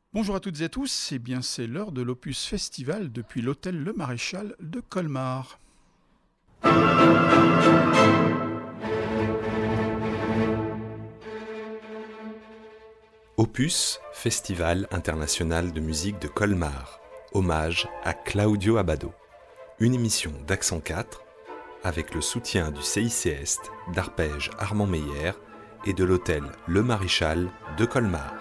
Bonjour à toutes et à tous, c'est l'heure de l'Opus Festival depuis l'hôtel Le Maréchal de Colmar. Opus, Festival international de musique de Colmar. Hommage à Claudio Abbado. Une émission d'Accent 4 avec le soutien du CIC Est, d'Arpège Armand Meyer et de l'hôtel Le Maréchal de Colmar.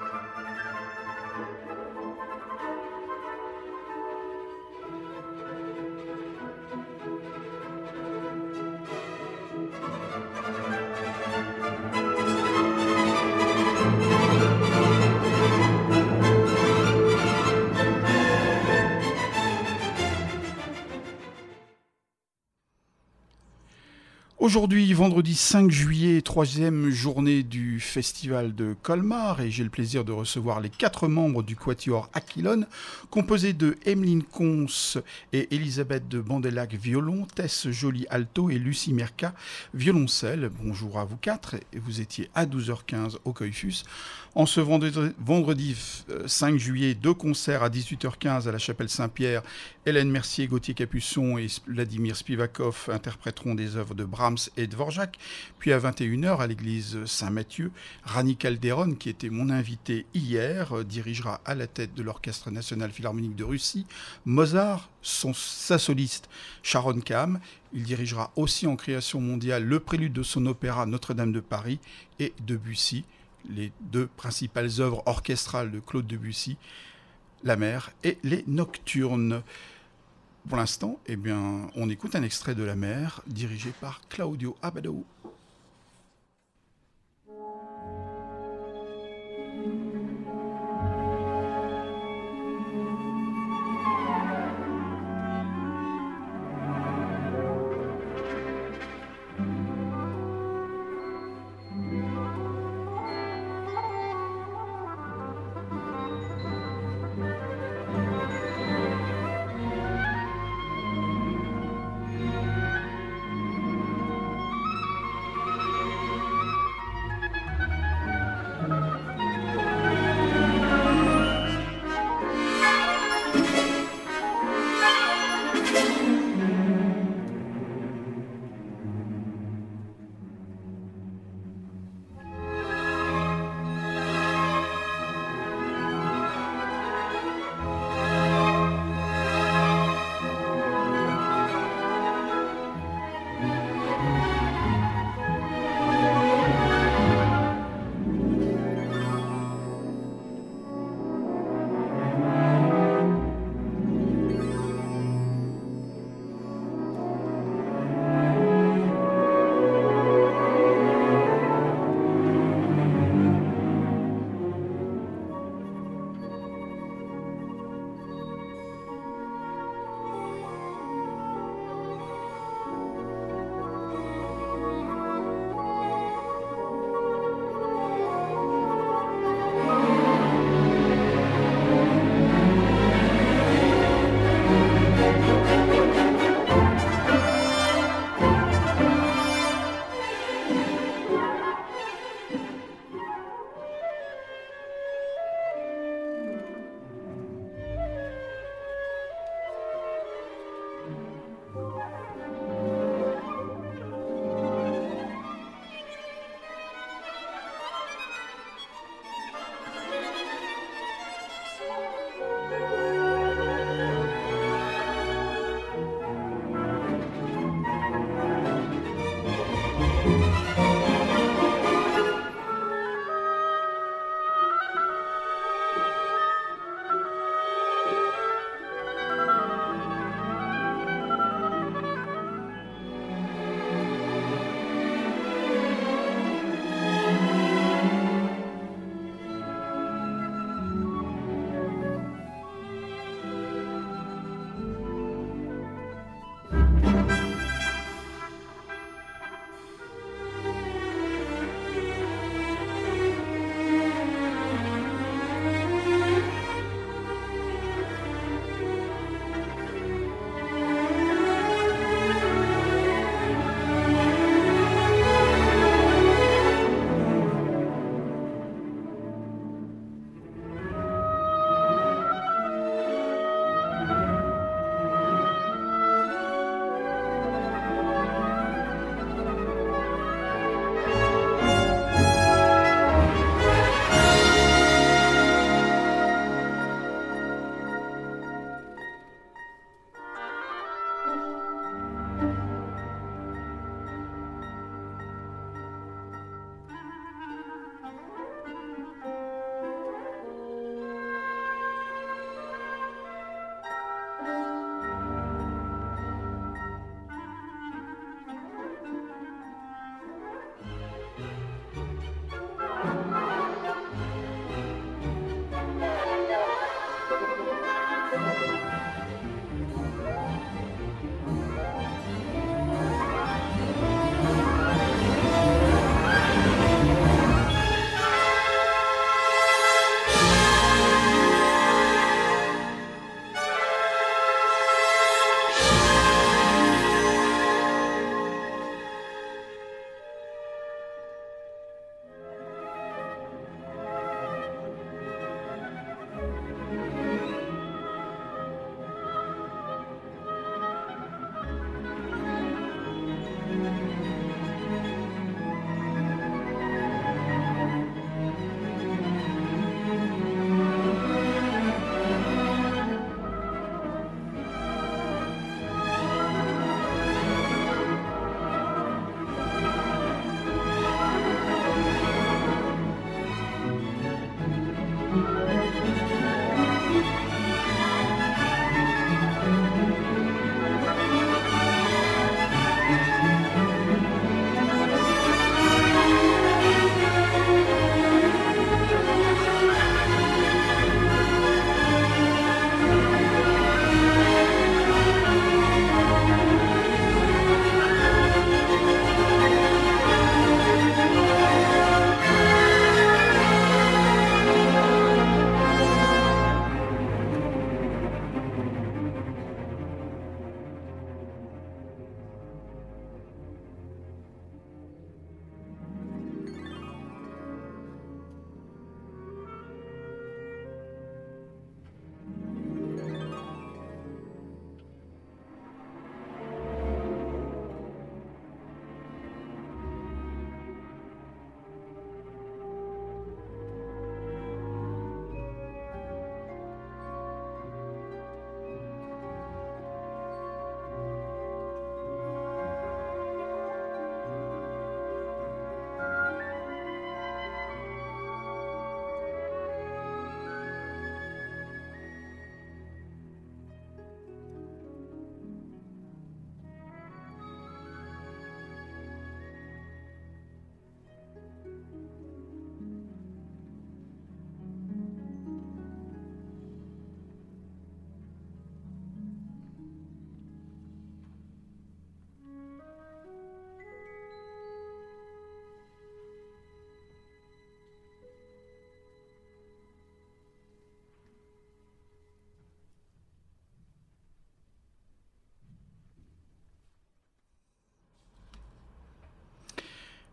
Aujourd'hui, vendredi 5 juillet, troisième journée du festival de Colmar, et j'ai le plaisir de recevoir les 4 membres du Quatuor Aquilone, composé de Emeline Cons et Elisabeth de Bandelac violon, Tess Joly alto et Lucie Merca violoncelle. Bonjour à vous 4, et vous étiez à 12h15 au Coiffus. En ce vendredi 5 juillet, 2 concerts à 18h15 à la Chapelle Saint-Pierre. Hélène Mercier, Gauthier Capuçon et Vladimir Spivakov interpréteront des œuvres de Brahms et Dvorak. Puis à 21h à l'église Saint-Mathieu, Rani Calderon, qui était mon invité hier, dirigera à la tête de l'Orchestre national philharmonique de Russie Mozart, sa soliste Sharon Kahn. Il dirigera aussi en création mondiale le prélude de son opéra Notre-Dame de Paris et Debussy, les 2 principales œuvres orchestrales de Claude Debussy, La Mer et les Nocturnes. Pour l'instant, on écoute un extrait de La Mer, dirigé par Claudio Abbado.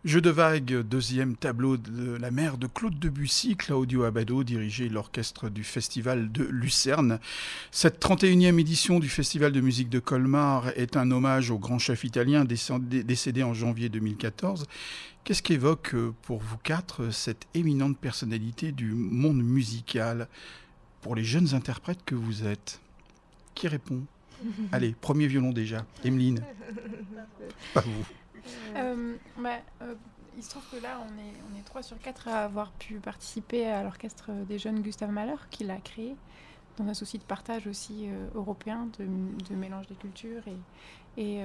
Jeu de vagues, deuxième tableau de la mer de Claude Debussy, Claudio Abbado dirigeait l'orchestre du Festival de Lucerne. Cette 31e édition du Festival de musique de Colmar est un hommage au grand chef italien décédé en janvier 2014. Qu'est-ce qu'évoque pour vous quatre cette éminente personnalité du monde musical pour les jeunes interprètes que vous êtes? Qui répond? Allez, premier violon déjà. Emeline. Pas vous. Il se trouve que là, on est 3 sur 4 à avoir pu participer à l'orchestre des jeunes Gustave Mahler, qu'il a créé, dans un souci de partage aussi européen, de mélange des cultures. Et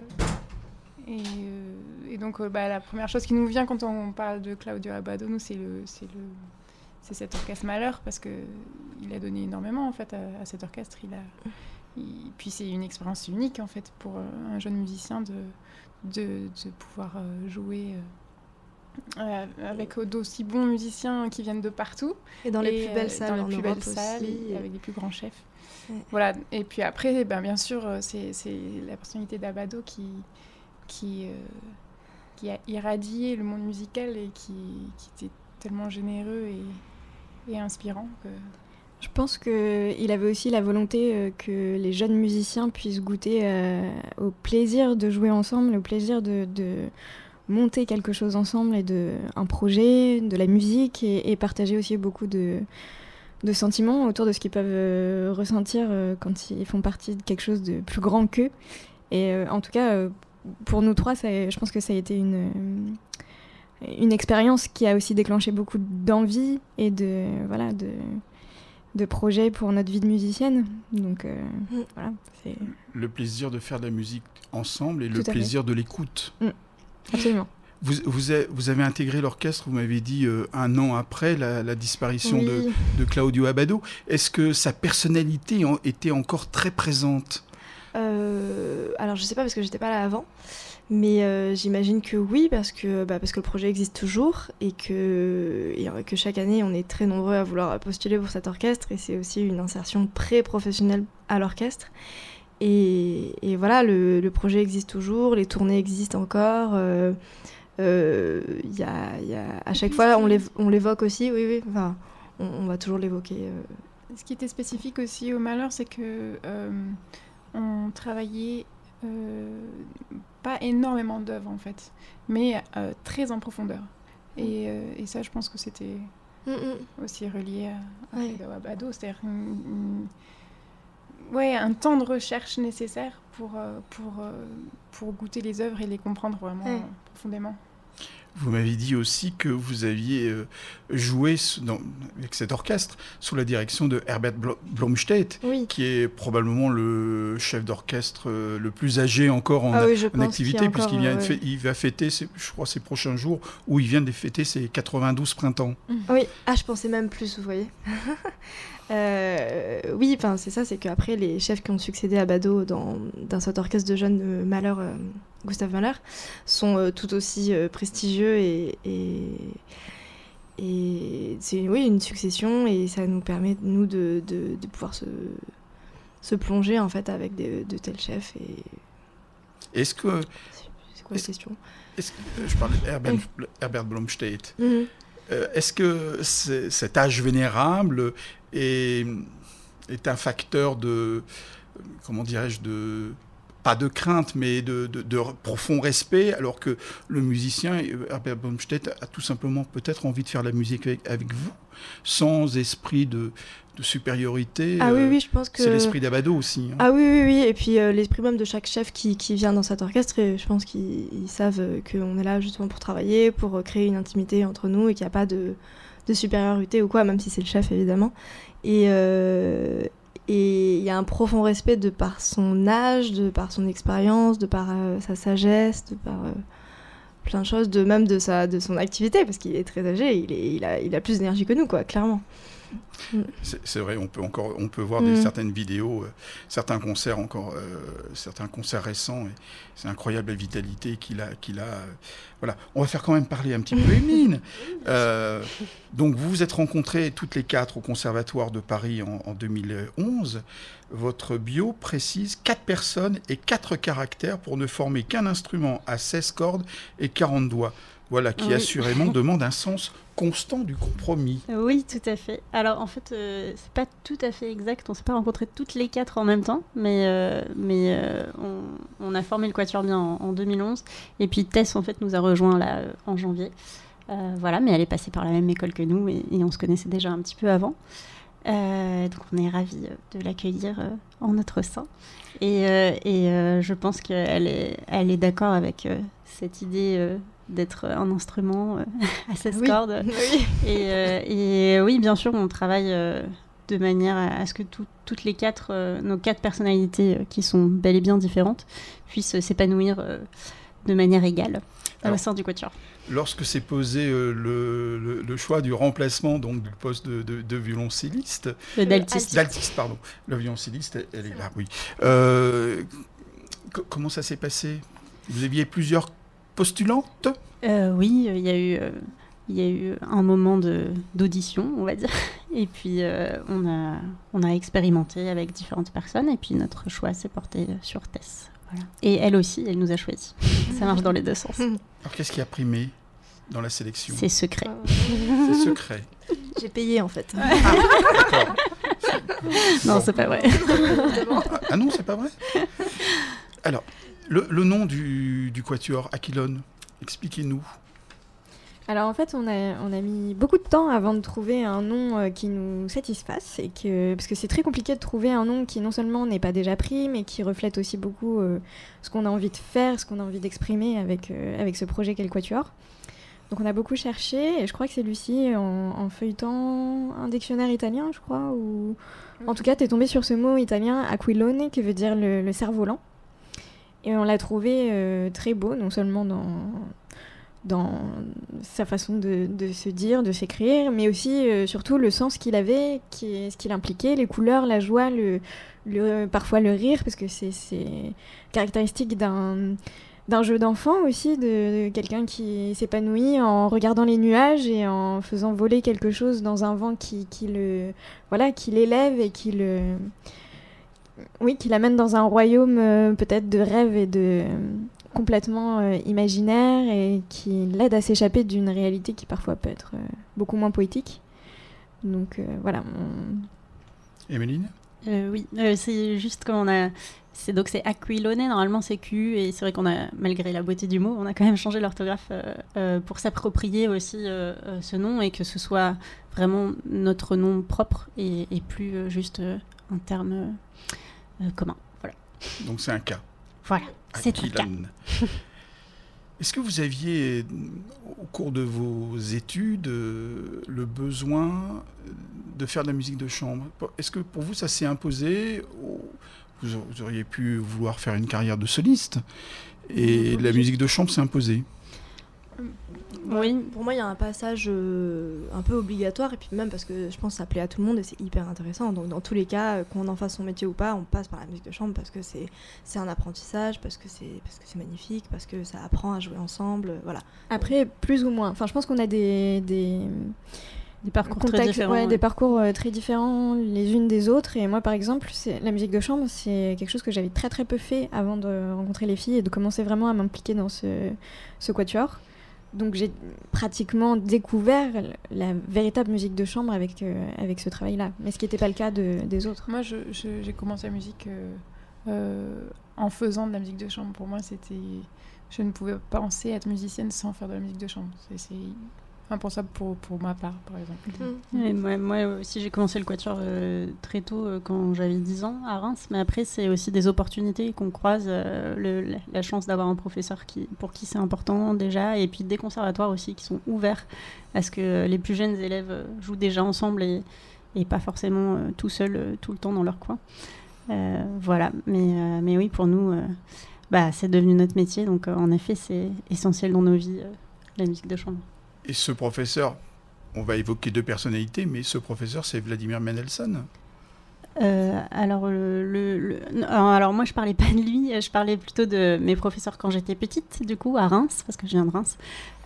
donc, la première chose qui nous vient quand on parle de Claudio Abbado, nous, c'est cet orchestre Mahler, parce qu'il a donné énormément en fait, à cet orchestre. Puis c'est une expérience unique en fait, pour un jeune musicien de pouvoir jouer avec d'aussi bons musiciens qui viennent de partout. Et dans les plus belles salles en Europe aussi. Avec les plus grands chefs. Ouais. Voilà. Et puis après, bien sûr, c'est la personnalité d'Abbado qui a irradié le monde musical et qui était tellement généreux et inspirant que... Je pense qu'il avait aussi la volonté que les jeunes musiciens puissent goûter au plaisir de jouer ensemble, au plaisir de monter quelque chose ensemble, un projet, de la musique, et partager aussi beaucoup de sentiments autour de ce qu'ils peuvent ressentir quand ils font partie de quelque chose de plus grand qu'eux. Et en tout cas, pour nous trois, je pense que ça a été une expérience qui a aussi déclenché beaucoup d'envie et de projets pour notre vie de musicienne. Donc voilà, c'est... Le plaisir de faire de la musique ensemble et le plaisir de l'écoute. Absolument. Vous avez intégré l'orchestre, vous m'avez dit, 1 an après la disparition de Claudio Abbado. Est-ce que sa personnalité était encore très présente? Alors je sais pas parce que j'étais pas là avant. Mais j'imagine que oui, parce que le projet existe toujours et que chaque année, on est très nombreux à vouloir postuler pour cet orchestre, et c'est aussi une insertion pré-professionnelle à l'orchestre. Et voilà, le projet existe toujours, les tournées existent encore. À chaque fois, on l'évoque aussi, oui. Enfin, on va toujours l'évoquer. Ce qui était spécifique aussi au Mahler, c'est que on travaillait... pas énormément d'œuvres en fait, mais très en profondeur. Et ça, je pense que c'était aussi relié à Abbado, c'est-à-dire un temps de recherche nécessaire pour goûter les œuvres et les comprendre vraiment profondément. Vous m'avez dit aussi que vous aviez joué avec cet orchestre sous la direction de Herbert Blomstedt, qui est probablement le chef d'orchestre le plus âgé encore en activité, puisqu'il va fêter, je crois, ses prochains jours, où il vient de fêter ses 92 printemps. Oui, je pensais même plus, vous voyez. Oui, c'est ça, c'est qu'après, les chefs qui ont succédé à Abbado dans cet orchestre de jeunes de Mahler, Gustave Mahler, sont tout aussi prestigieux et c'est une succession, et ça nous permet, nous, de pouvoir se plonger en fait avec de tels chefs. Et... Est-ce que... C'est quoi la question? Je parlais d'Herbert Blomstedt. Est-ce que cet âge vénérable est un facteur de, comment dirais-je, pas de crainte, mais de profond respect, alors que le musicien, Herbert Blomstedt, a tout simplement peut-être envie de faire la musique avec vous, sans esprit de supériorité? Oui, je pense que... C'est l'esprit d'Abbado aussi. Oui, et puis l'esprit même de chaque chef qui vient dans cet orchestre, et je pense qu'ils savent qu'on est là justement pour travailler, pour créer une intimité entre nous, et qu'il n'y a pas de supériorité ou quoi, même si c'est le chef évidemment. Et il y a un profond respect de par son âge, de par son expérience, de par sa sagesse, de par plein de choses, même de son activité, parce qu'il est très âgé, il a plus d'énergie que nous, quoi, clairement. C'est vrai, on peut voir certaines vidéos, certains concerts récents, et c'est incroyable la vitalité qu'il a. Voilà, on va faire quand même parler un petit peu Emeline. Donc vous vous êtes rencontrés toutes les 4 au Conservatoire de Paris en 2011. Votre bio précise 4 personnes et 4 caractères pour ne former qu'un instrument à 16 cordes et 40 doigts. Voilà, qui assurément demande un sens constant du compromis. Oui, tout à fait. Alors en fait, c'est pas tout à fait exact. On s'est pas rencontrés toutes les 4 en même temps, mais on a formé le Quatuor bien en 2011. Et puis Tess en fait nous a rejoint là en janvier. Voilà, mais elle est passée par la même école que nous et on se connaissait déjà un petit peu avant. Donc on est ravis de l'accueillir en notre sein. Et je pense qu'elle est d'accord avec cette idée d'être un instrument à 16 cordes. Oui. Et oui, bien sûr, on travaille de manière à ce que toutes les 4, nos 4 personnalités qui sont bel et bien différentes puissent s'épanouir de manière égale au sein du Quatuor. Lorsque s'est posé le choix du remplacement donc, du poste de violoncelliste... D'altiste, pardon. Le violoncelliste, elle est là, oui. Comment ça s'est passé ? Vous aviez plusieurs postulantes ? Oui, il y a eu un moment d'audition, on va dire. Et puis, on a expérimenté avec différentes personnes. Et puis, notre choix s'est porté sur Tess. Voilà. Et elle aussi, elle nous a choisis. Ça marche dans les deux sens. Alors, qu'est-ce qui a primé dans la sélection ? C'est secret. C'est secret. J'ai payé, en fait. D'accord. Non, c'est pas vrai. Ah non, c'est pas vrai ? Alors, le nom du Quatuor Aquilone, expliquez-nous. Alors en fait, on a mis beaucoup de temps avant de trouver un nom qui nous satisfasse, parce que c'est très compliqué de trouver un nom qui non seulement n'est pas déjà pris, mais qui reflète aussi beaucoup ce qu'on a envie de faire, ce qu'on a envie d'exprimer avec ce projet qu'est le Quatuor. Donc on a beaucoup cherché, et je crois que c'est Lucie, en feuilletant un dictionnaire italien, je crois, ou en tout cas, t'es tombée sur ce mot italien aquilone, qui veut dire le cerf-volant. Et on l'a trouvé très beau, non seulement dans sa façon de se dire, de s'écrire, mais aussi surtout le sens qu'il avait, ce qu'il impliquait, les couleurs, la joie, parfois le rire, parce que c'est caractéristique d'un jeu d'enfant aussi, de quelqu'un qui s'épanouit en regardant les nuages et en faisant voler quelque chose dans un vent qui l'élève et qui l'amène dans un royaume peut-être de rêve et de complètement imaginaire, et qui l'aide à s'échapper d'une réalité qui parfois peut être beaucoup moins poétique. Donc voilà. Emeline ? Oui, c'est juste c'est Aquilone, normalement c'est Q, et c'est vrai qu'on a, malgré la beauté du mot, on a quand même changé l'orthographe pour s'approprier aussi ce nom, et que ce soit vraiment notre nom propre et plus juste un terme commun. Voilà. Donc c'est un cas. Voilà, c'est un cas. Est-ce que vous aviez, au cours de vos études, le besoin de faire de la musique de chambre ? Est-ce que pour vous ça s'est imposé ? Vous auriez pu vouloir faire une carrière de soliste, et la musique de chambre s'est imposée. Oui. Pour moi, il y a un passage un peu obligatoire, et puis même parce que je pense que ça plaît à tout le monde et c'est hyper intéressant. Donc dans tous les cas, qu'on en fasse son métier ou pas, on passe par la musique de chambre parce que c'est un apprentissage, parce que c'est magnifique, parce que ça apprend à jouer ensemble, voilà. Après, plus ou moins. Enfin, je pense qu'on a des parcours très différents. Ouais, des parcours très différents les unes des autres. Et moi, par exemple, la musique de chambre, c'est quelque chose que j'avais très très peu fait avant de rencontrer les filles et de commencer vraiment à m'impliquer dans ce quatuor. Donc j'ai pratiquement découvert la véritable musique de chambre avec ce travail-là, mais ce qui n'était pas le cas des autres. Moi, j'ai commencé la musique en faisant de la musique de chambre. Pour moi, je ne pouvais pas penser être musicienne sans faire de la musique de chambre. C'est impensable pour ma part, par exemple. Et moi aussi, j'ai commencé le quatuor très tôt, quand j'avais 10 ans, à Reims. Mais après, c'est aussi des opportunités qu'on croise. La chance d'avoir un professeur pour qui c'est important déjà. Et puis des conservatoires aussi qui sont ouverts à ce que les plus jeunes élèves jouent déjà ensemble et pas forcément tout seuls tout le temps dans leur coin. Voilà. Mais oui, pour nous, c'est devenu notre métier. Donc en effet, c'est essentiel dans nos vies, la musique de chambre. Et ce professeur, on va évoquer 2 personnalités, mais ce professeur, c'est Vladimir Mendelssohn. Alors moi, je parlais pas de lui, je parlais plutôt de mes professeurs quand j'étais petite, du coup, à Reims, parce que je viens de Reims.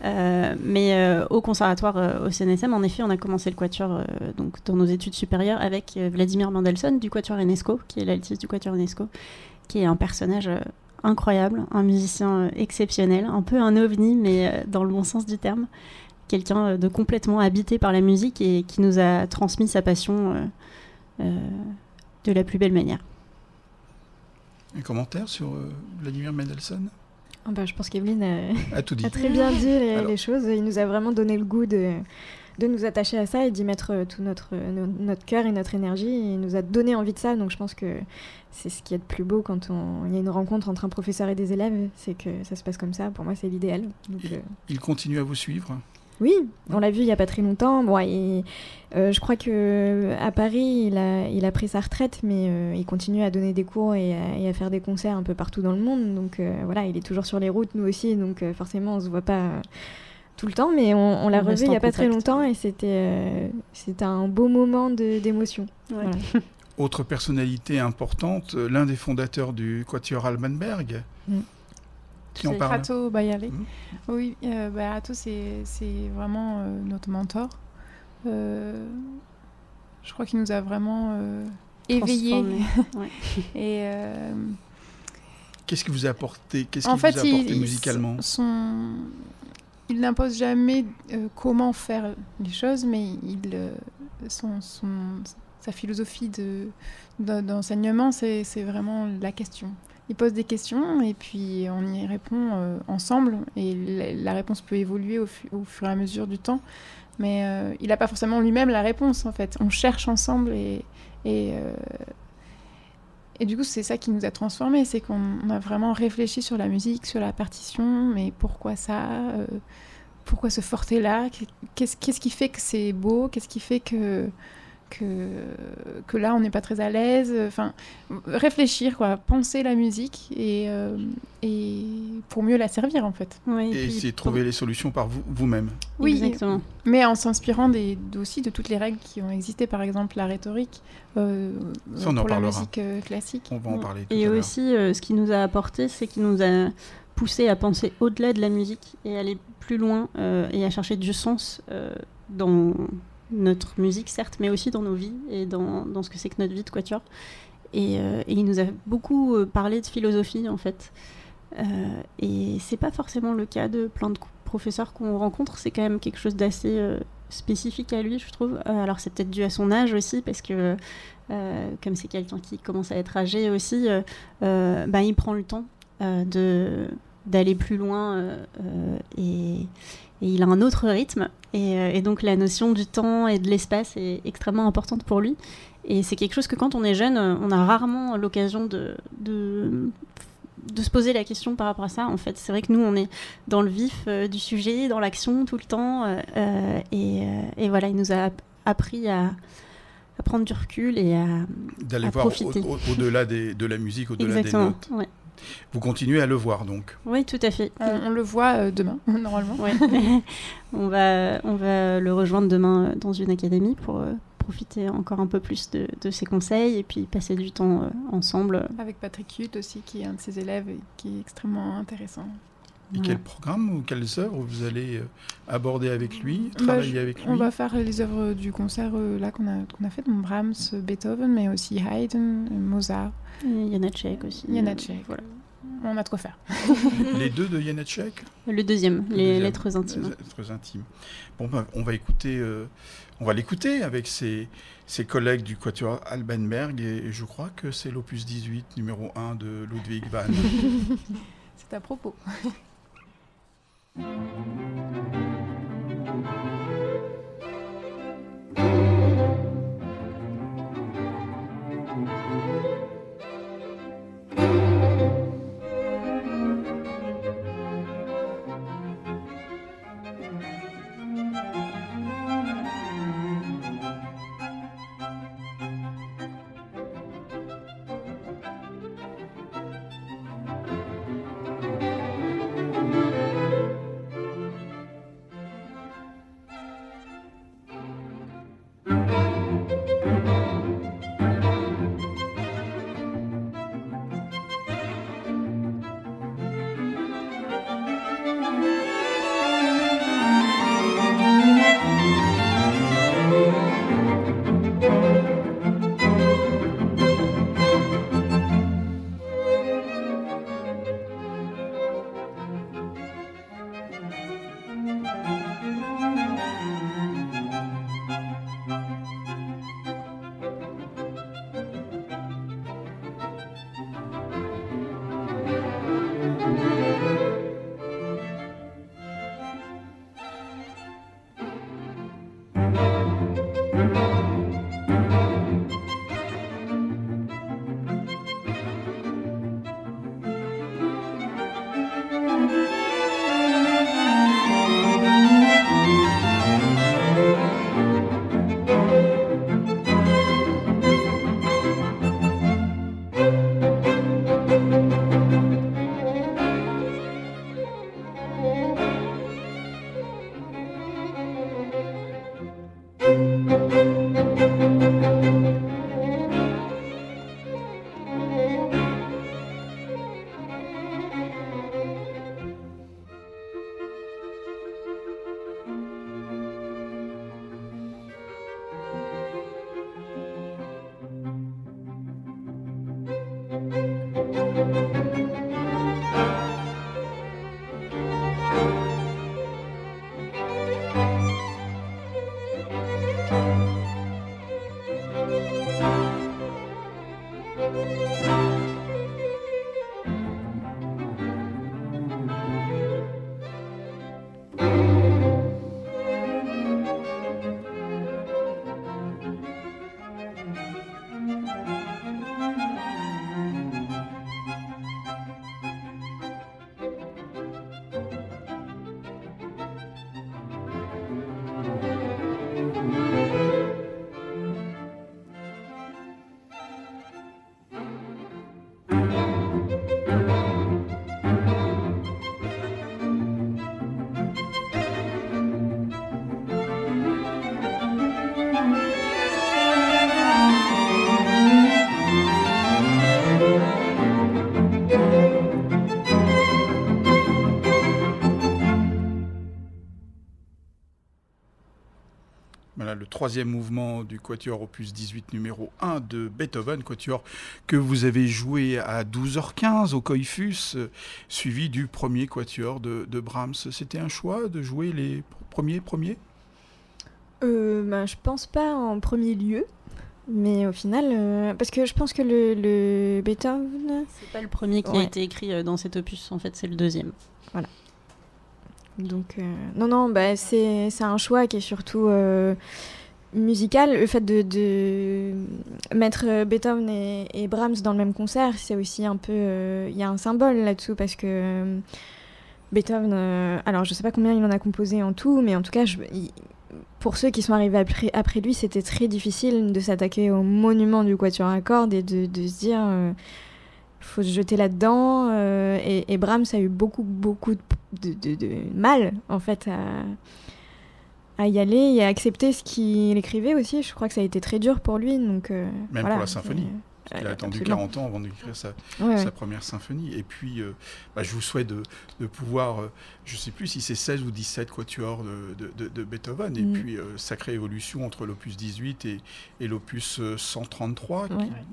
Mais au conservatoire, au CNSM, en effet, on a commencé le quatuor donc, dans nos études supérieures avec Vladimir Mendelssohn, du quatuor Enesco, qui est l'altiste du quatuor Enesco, qui est un personnage incroyable, un musicien exceptionnel, un peu un ovni, mais dans le bon sens du terme. Quelqu'un de complètement habité par la musique et qui nous a transmis sa passion de la plus belle manière. Un commentaire sur Vladimir Mendelssohn ? Je pense qu'Evelyne a tout dit. A très bien dit les choses. Il nous a vraiment donné le goût de nous attacher à ça et d'y mettre tout notre cœur et notre énergie. Et il nous a donné envie de ça. Donc je pense que c'est ce qui est le plus beau quand il y a une rencontre entre un professeur et des élèves. C'est que ça se passe comme ça. Pour moi, c'est l'idéal. Donc, il continue à vous suivre ? Oui, on l'a vu il n'y a pas très longtemps. Je crois qu'à Paris, il a pris sa retraite, mais il continue à donner des cours et à faire des concerts un peu partout dans le monde. Donc il est toujours sur les routes, nous aussi. Donc forcément, on ne se voit pas tout le temps, mais on l'a revu il n'y a pas très longtemps et c'était un beau moment d'émotion. Ouais. Voilà. Autre personnalité importante, l'un des fondateurs du Quatuor Alban Berg. Qui en parle ? Rato Bayale. Oui, Rato, c'est vraiment notre mentor. Je crois qu'il nous a vraiment éveillés. Et qu'est-ce qu'il vous a apporté ? Qu'est-ce qu'il vous a apporté musicalement ? Il n'impose jamais comment faire les choses, mais sa philosophie d'enseignement, c'est vraiment la question. Il pose des questions et puis on y répond ensemble. Et la réponse peut évoluer au fur et à mesure du temps. Mais il n'a pas forcément lui-même la réponse, en fait. On cherche ensemble et du coup, c'est ça qui nous a transformés. C'est qu'on a vraiment réfléchi sur la musique, sur la partition. Mais pourquoi ça ? Pourquoi ce forté-là ? Qu'est-ce qui fait que c'est beau ? Qu'est-ce qui fait que là on n'est pas très à l'aise, enfin réfléchir quoi, penser la musique et pour mieux la servir en fait. Oui, et essayer de trouver les solutions par vous-même. Oui, exactement. Mais en s'inspirant aussi de toutes les règles qui ont existé, par exemple la rhétorique ça, on pour en parlera. La musique classique. On va en parler tout à et l'heure. aussi ce qui nous a apporté, c'est qu'il nous a poussé à penser au-delà de la musique et aller plus loin et à chercher du sens dans notre musique certes, mais aussi dans nos vies et dans ce que c'est que notre vie de quatuor. Et il nous a beaucoup parlé de philosophie en fait. Et c'est pas forcément le cas de plein de professeurs qu'on rencontre, c'est quand même quelque chose d'assez spécifique à lui, je trouve. Alors c'est peut-être dû à son âge aussi, parce que comme c'est quelqu'un qui commence à être âgé aussi, il prend le temps d'aller plus loin et il a un autre rythme et donc la notion du temps et de l'espace est extrêmement importante pour lui et c'est quelque chose que quand on est jeune on a rarement l'occasion de se poser la question par rapport à ça. En fait, c'est vrai que nous on est dans le vif du sujet, dans l'action tout le temps et voilà, il nous a appris à prendre du recul et d'aller à voir profiter. au-delà de la musique, au-delà Exactement, des notes. ouais. Vous continuez à le voir donc. Oui, tout à fait. On le voit demain, normalement. Ouais. on va le rejoindre demain dans une académie pour profiter encore un peu plus de ses conseils et puis passer du temps ensemble. Avec Patrick Hutt aussi, qui est un de ses élèves et qui est extrêmement intéressant. Et quel programme ou quelles œuvres vous allez aborder avec lui, travailler avec lui ? On va faire les œuvres du concert là qu'on a fait, donc Brahms, Beethoven, mais aussi Haydn, Mozart. Et Janacek aussi. Janacek, voilà. On a de quoi faire. Les deux de Janacek ? Le deuxième, les lettres intimes. Les lettres intimes. Bon, on va l'écouter avec ses collègues du Quatuor Alban Berg et je crois que c'est l'opus 18, numéro 1 de Ludwig van. C'est à propos. Voilà le troisième mouvement du quatuor opus 18 numéro 1 de Beethoven, quatuor que vous avez joué à 12h15 au Coïfus, suivi du premier quatuor de Brahms. C'était un choix de jouer les premiers Je pense pas en premier lieu, mais au final, parce que je pense que le Beethoven... C'est pas le premier qui a été écrit dans cet opus, en fait c'est le deuxième. Voilà. Donc, non, c'est un choix qui est surtout musical. Le fait de mettre Beethoven et Brahms dans le même concert, c'est aussi un peu... Il y a un symbole là-dessous, parce que Beethoven... alors, je sais pas combien il en a composé en tout, mais en tout cas, pour ceux qui sont arrivés après lui, c'était très difficile de s'attaquer au monument du quatuor à cordes et de se dire... faut se jeter là-dedans, et Brahms a eu beaucoup de mal en fait à y aller et à accepter ce qu'il écrivait aussi. Je crois que ça a été très dur pour lui, donc même voilà, pour la symphonie. Il a attendu absolument. 40 ans avant d'écrire sa première symphonie. Et puis, je vous souhaite de pouvoir, je ne sais plus si c'est 16 ou 17 quatuors de Beethoven, et puis sacrée évolution entre l'opus 18 et l'opus 133.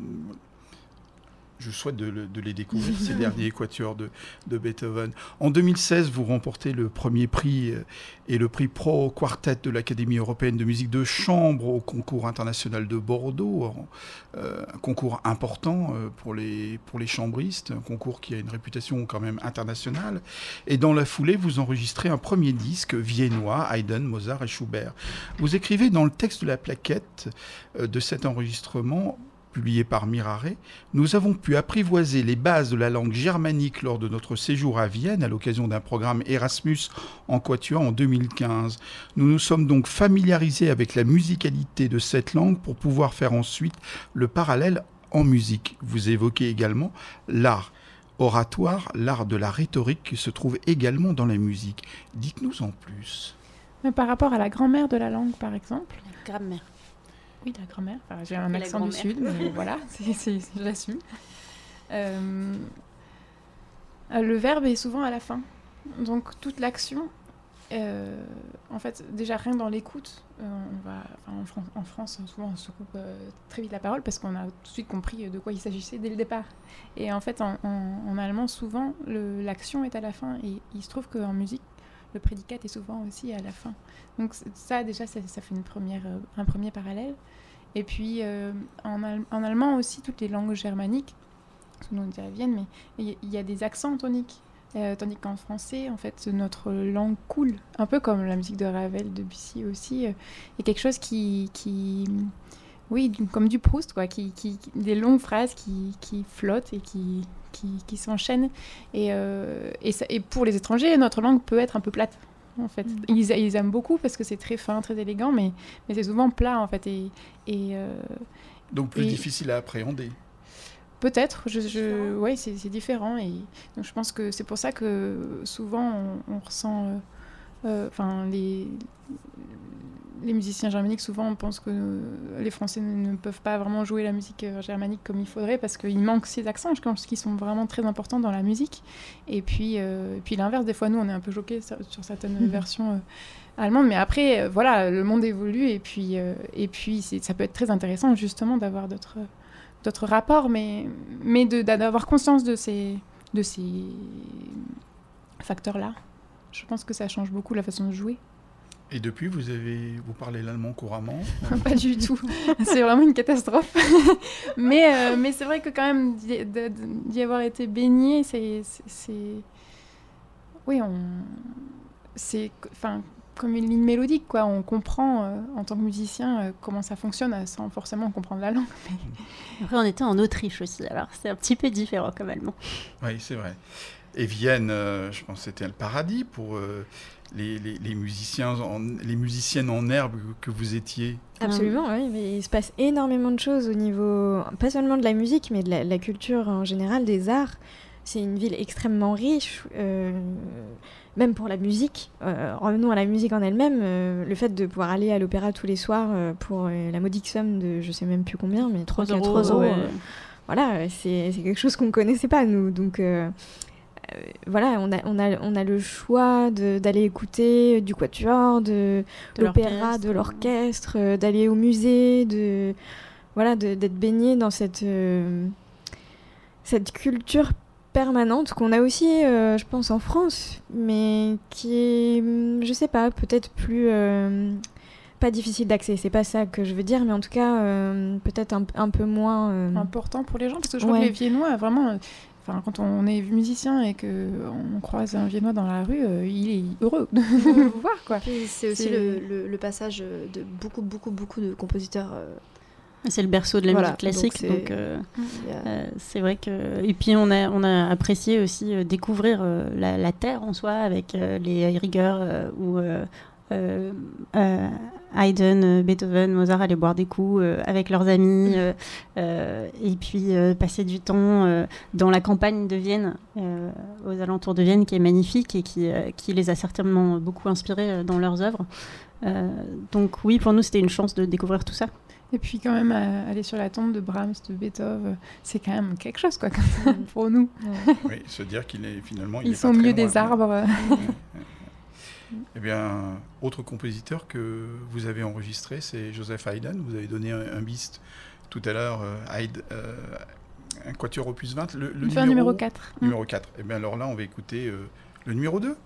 Je souhaite de les découvrir, ces derniers quatuors de Beethoven. En 2016, vous remportez le premier prix et le prix Pro Quartet de l'Académie européenne de musique de chambre au concours international de Bordeaux, un concours important pour les chambristes, un concours qui a une réputation quand même internationale. Et dans la foulée, vous enregistrez un premier disque viennois, Haydn, Mozart et Schubert. Vous écrivez dans le texte de la plaquette de cet enregistrement, publié par Mirare, nous avons pu apprivoiser les bases de la langue germanique lors de notre séjour à Vienne à l'occasion d'un programme Erasmus en quatuor en 2015. Nous nous sommes donc familiarisés avec la musicalité de cette langue pour pouvoir faire ensuite le parallèle en musique. Vous évoquez également l'art oratoire, l'art de la rhétorique qui se trouve également dans la musique. Dites-nous en plus. Mais par rapport à la grammaire de la langue, par exemple. La grammaire. Oui, la grammaire. Enfin, j'ai un accent du Sud, mais voilà, j'assume. Le verbe est souvent à la fin. Donc, toute l'action, en fait, déjà rien dans l'écoute, en France, souvent, on se coupe très vite la parole parce qu'on a tout de suite compris de quoi il s'agissait dès le départ. Et en fait, en allemand, souvent, l'action est à la fin. Et il se trouve qu'en musique, le prédicat est souvent aussi à la fin. Donc ça, déjà, ça fait un premier parallèle. Et puis, en allemand aussi, toutes les langues germaniques, nous on dit à Vienne, mais il y a des accents toniques. Tandis qu'en français, en fait, notre langue coule. Un peu comme la musique de Ravel, Debussy aussi. Il y a quelque chose qui comme du Proust, quoi, des longues phrases qui flottent et qui s'enchaînent. Et pour les étrangers, notre langue peut être un peu plate, en fait. Ils aiment beaucoup parce que c'est très fin, très élégant, mais c'est souvent plat, en fait. Donc plus difficile à appréhender. Peut-être, oui, c'est différent. Et donc je pense que c'est pour ça que souvent on ressent... les musiciens germaniques, souvent, on pense que les Français ne peuvent pas vraiment jouer la musique germanique comme il faudrait parce qu'il manque ces accents, je pense, qui sont vraiment très importants dans la musique. Et puis l'inverse, des fois, nous, on est un peu choqués sur certaines versions allemandes. Mais après, voilà, le monde évolue et puis ça peut être très intéressant, justement, d'avoir d'autres rapports, mais d'avoir conscience de ces facteurs-là. Je pense que ça change beaucoup la façon de jouer. Et depuis, vous parlez l'allemand couramment? Pas du tout. C'est vraiment une catastrophe. mais c'est vrai que quand même, d'y avoir été baigné, oui, c'est comme une ligne mélodique, quoi. On comprend, en tant que musicien, comment ça fonctionne, sans forcément comprendre la langue. Après, on était en Autriche aussi, alors c'est un petit peu différent comme allemand. Oui, c'est vrai. Et Vienne, je pense que c'était le paradis pour les musiciennes en herbe que vous étiez. Absolument, oui. Mais il se passe énormément de choses au niveau, pas seulement de la musique, mais de la culture en général, des arts. C'est une ville extrêmement riche, même pour la musique. Revenons à la musique en elle-même. Le fait de pouvoir aller à l'opéra tous les soirs pour la modique somme de je sais même plus combien, mais 3 euros. Voilà, c'est quelque chose qu'on ne connaissait pas, nous. Donc voilà, on a le choix d'aller écouter du quatuor, de l'opéra, de l'orchestre, d'aller au musée, d'être baigné dans cette culture permanente qu'on a aussi, je pense, en France, mais qui est, je sais pas, peut-être plus pas difficile d'accès. C'est pas ça que je veux dire, mais en tout cas, peut-être un peu moins important pour les gens, parce que je crois que les Viennois, vraiment. Quand on est musicien et qu'on croise un Viennois dans la rue, il est heureux de vous voir, quoi. Puis c'est aussi le passage de beaucoup de compositeurs. C'est le berceau de la musique classique, donc c'est vrai que... Et puis on a apprécié aussi découvrir la terre en soi, avec les Rieger ou Haydn, Beethoven, Mozart, aller boire des coups avec leurs amis, et puis passer du temps dans la campagne de Vienne, aux alentours de Vienne, qui est magnifique et qui les a certainement beaucoup inspirés dans leurs œuvres. Donc oui, pour nous, c'était une chance de découvrir tout ça. Et puis quand même, aller sur la tombe de Brahms, de Beethoven, c'est quand même quelque chose, quoi, pour nous. Oui, se dire qu'il est finalement... Ils sont au milieu des arbres. Eh bien, autre compositeur que vous avez enregistré, c'est Joseph Haydn. Vous avez donné un bis tout à l'heure, un quatuor opus 20. Le numéro 4. Numéro 4. Eh bien, alors là, on va écouter le numéro 2.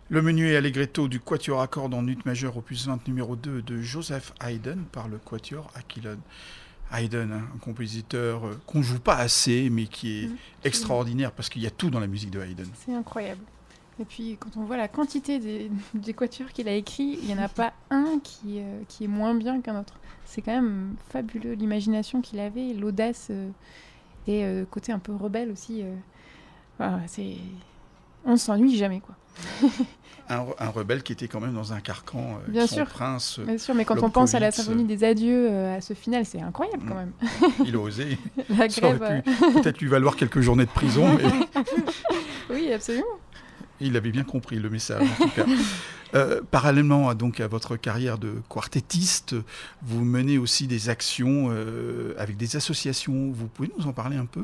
Le menuet allegretto du quatuor à cordes en ut majeur opus 20 numéro 2 de Joseph Haydn par le quatuor Aquilone. Haydn, un compositeur qu'on joue pas assez, mais qui est extraordinaire parce qu'il y a tout dans la musique de Haydn. C'est incroyable. Et puis quand on voit la quantité des quatuors qu'il a écrits, il n'y en a pas un qui est moins bien qu'un autre. C'est quand même fabuleux, l'imagination qu'il avait, l'audace et le côté un peu rebelle aussi. Voilà, on ne s'ennuie jamais, quoi. Un rebelle qui était quand même dans un carcan bien avec sûr, son prince. Bien sûr, mais quand on pense à la symphonie des adieux, à ce final, c'est incroyable quand même. Il a osé. La grève. Ça aurait pu peut-être lui valoir quelques journées de prison. Mais... Oui, absolument. Il avait bien compris le message, en tout cas. Parallèlement donc, à votre carrière de quartettiste, vous menez aussi des actions avec des associations. Vous pouvez nous en parler un peu ?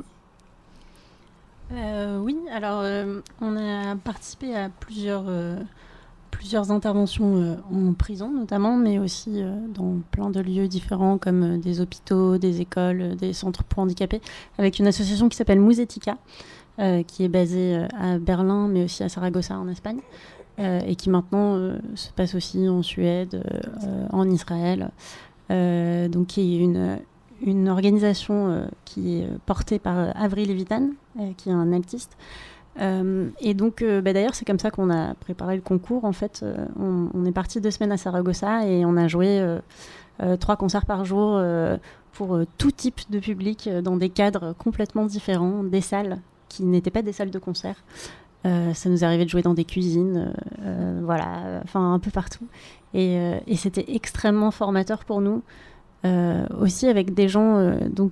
Oui, alors on a participé à plusieurs interventions en prison notamment, mais aussi dans plein de lieux différents comme des hôpitaux, des écoles, des centres pour handicapés, avec une association qui s'appelle Musetica, qui est basée à Berlin, mais aussi à Saragossa en Espagne, et qui maintenant se passe aussi en Suède, en Israël, donc qui est une organisation qui est portée par Avril Levitan, qui est un altiste. Et donc, d'ailleurs, c'est comme ça qu'on a préparé le concours. En fait, on est parti 2 semaines à Saragossa et on a joué 3 concerts par jour pour tout type de public dans des cadres complètement différents, des salles qui n'étaient pas des salles de concert. Ça nous arrivait de jouer dans des cuisines, voilà, enfin un peu partout. Et c'était extrêmement formateur pour nous. Aussi avec des gens donc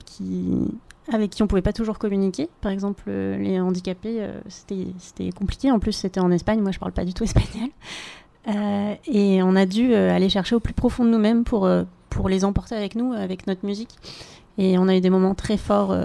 avec qui on pouvait pas toujours communiquer. Par exemple, les handicapés, c'était compliqué. En plus, c'était en Espagne. Moi, je parle pas du tout espagnol. Et on a dû aller chercher au plus profond de nous-mêmes pour les emporter avec nous, avec notre musique. Et on a eu des moments très forts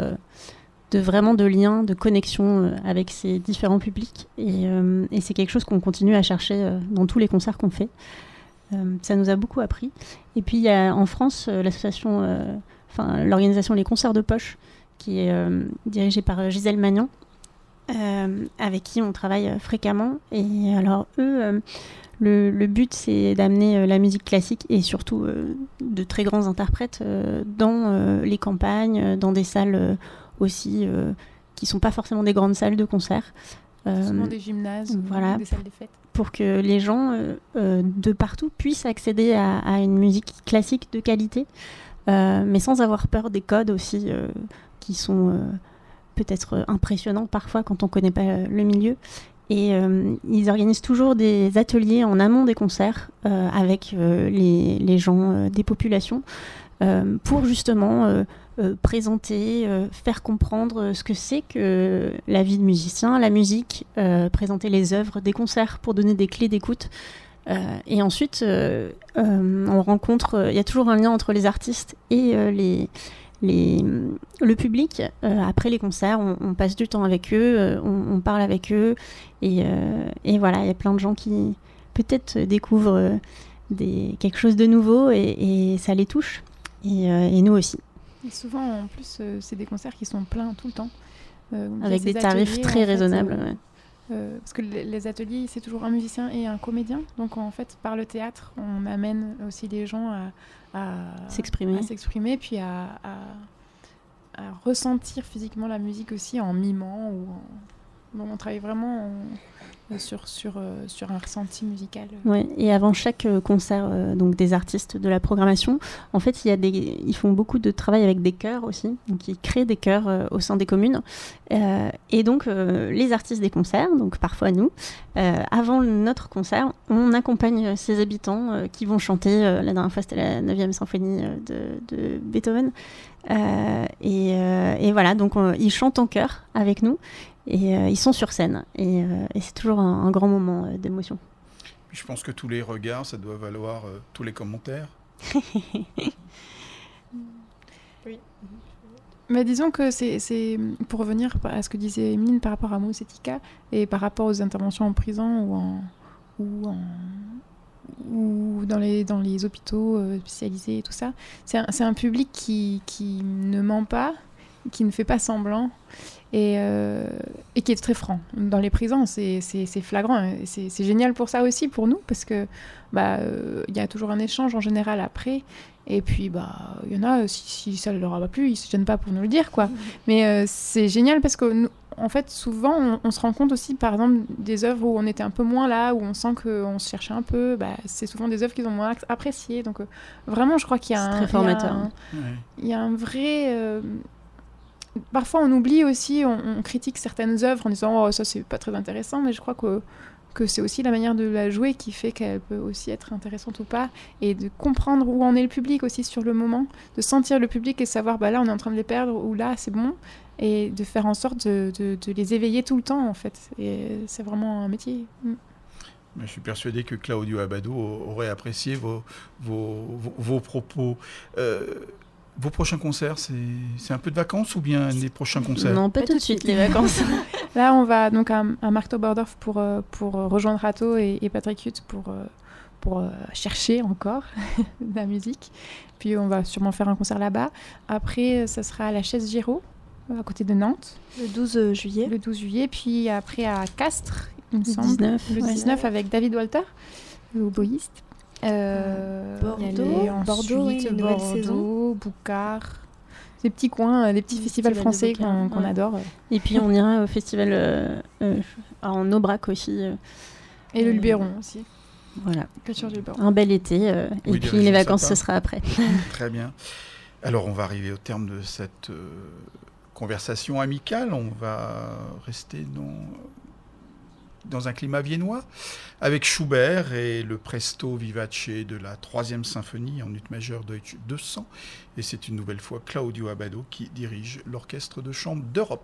de lien, de connexion avec ces différents publics. Et c'est quelque chose qu'on continue à chercher dans tous les concerts qu'on fait. Ça nous a beaucoup appris. Et puis, il y a en France l'association, l'organisation Les Concerts de Poche, qui est dirigée par Gisèle Magnan, avec qui on travaille fréquemment. Et alors, eux, le but, c'est d'amener la musique classique et surtout de très grands interprètes dans les campagnes, dans des salles aussi qui ne sont pas forcément des grandes salles de concert. Souvent des gymnases, voilà, des salles des fêtes. Pour que les gens de partout puissent accéder à une musique classique de qualité, mais sans avoir peur des codes aussi, qui sont peut-être impressionnants parfois quand on ne connaît pas le milieu. Et ils organisent toujours des ateliers en amont des concerts avec les gens des populations pour justement présenter, faire comprendre ce que c'est que la vie de musicien, la musique, présenter les œuvres des concerts pour donner des clés d'écoute. Et ensuite, on rencontre, il y a toujours un lien entre les artistes et le public. Après les concerts, on passe du temps avec eux, on parle avec eux. Et voilà, il y a plein de gens qui peut-être découvrent quelque chose de nouveau et ça les touche. Et nous aussi. Et souvent, en plus, c'est des concerts qui sont pleins tout le temps. Avec des tarifs très raisonnables. Parce que les ateliers, c'est toujours un musicien et un comédien. Donc, en fait, par le théâtre, on amène aussi les gens à s'exprimer, puis à ressentir physiquement la musique aussi en mimant. Donc, on travaille vraiment sur un ressenti musical. Ouais, et avant chaque concert donc des artistes de la programmation, en fait, ils font beaucoup de travail avec des chœurs aussi. Donc, ils créent des chœurs au sein des communes. Et donc, les artistes des concerts, donc parfois nous, avant notre concert, on accompagne ces habitants qui vont chanter. La dernière fois, c'était la 9e symphonie de Beethoven. Et voilà, donc ils chantent en chœur avec nous. Et ils sont sur scène. Et c'est toujours un grand moment d'émotion. Je pense que tous les regards, ça doit valoir tous les commentaires. Oui. Mais disons que c'est pour revenir à ce que disait Emeline par rapport à Musetica et par rapport aux interventions en prison ou dans les hôpitaux spécialisés et tout ça, c'est un public qui ne ment pas qui ne fait pas semblant et qui est très franc. Dans les prisons, c'est flagrant. Et c'est génial pour ça aussi, pour nous, parce que y a toujours un échange en général après. Et puis, il y en a, si ça ne leur a pas plu, ils ne se gênent pas pour nous le dire, quoi. Mais c'est génial parce que, en fait, souvent, on se rend compte aussi, par exemple, des œuvres où on était un peu moins là, où on sent qu'on se cherchait un peu. C'est souvent des œuvres qu'ils ont moins appréciées. Donc, vraiment, je crois qu'il y a c'est très formateur. Il y a un vrai... Parfois, on oublie aussi, on critique certaines œuvres en disant « Oh, ça, c'est pas très intéressant », mais je crois que c'est aussi la manière de la jouer qui fait qu'elle peut aussi être intéressante ou pas, et de comprendre où en est le public aussi sur le moment, de sentir le public et savoir là on est en train de les perdre ou là c'est bon, et de faire en sorte de les éveiller tout le temps en fait. Et c'est vraiment un métier. Je suis persuadé que Claudio Abbado aurait apprécié vos propos. Vos prochains concerts, c'est un peu de vacances ou bien les prochains concerts? Non, pas tout de suite les vacances. Là, on va donc à Marktoberdorf pour rejoindre Rato et Patrick Hutt pour chercher encore de la musique. Puis on va sûrement faire un concert là-bas. Après, ça sera à la Chaise Giraud, à côté de Nantes. Le 12 juillet. Le 12 juillet. Puis après à Castres, il me semble. 19. Le 19 avec David Walter, le oboïste. Bordeaux, ensuite, Bordeaux, Boucard, ces petits coins, des petits festivals français qu'on adore. Et puis on ira au festival en Aubrac aussi. Et le Luberon aussi. Voilà. Culture du Luberon. Un bel été. Et puis les vacances, ce sera après. Très bien. Alors on va arriver au terme de cette conversation amicale. On va rester dans un climat viennois, avec Schubert et le Presto Vivace de la 3e symphonie en ut majeur Deutsch 200. Et c'est une nouvelle fois Claudio Abbado qui dirige l'orchestre de chambre d'Europe.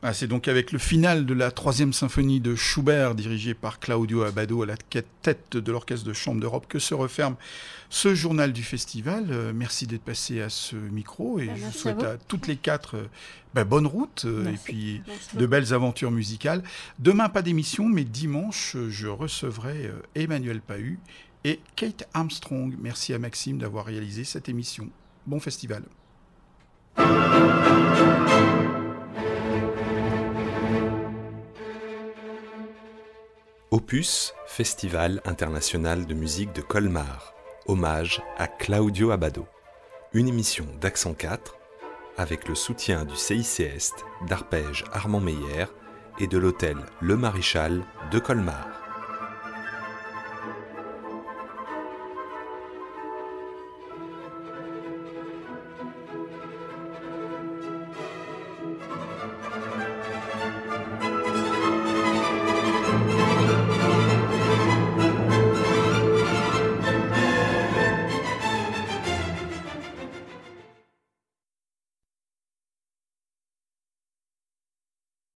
C'est donc avec le final de la 3e symphonie de Schubert, dirigée par Claudio Abbado à la tête de l'Orchestre de Chambre d'Europe, que se referme ce journal du festival. Merci d'être passé à ce micro et je vous souhaite à toutes les 4 bonne route et puis de belles aventures musicales. Demain, pas d'émission, mais dimanche, je recevrai Emmanuel Pahu et Kate Armstrong. Merci à Maxime d'avoir réalisé cette émission. Bon festival. Opus, Festival international de musique de Colmar. Hommage à Claudio Abbado. Une émission d'Accent 4 avec le soutien du CIC Est, d'Arpège Armand Meyer et de l'hôtel Le Maréchal de Colmar.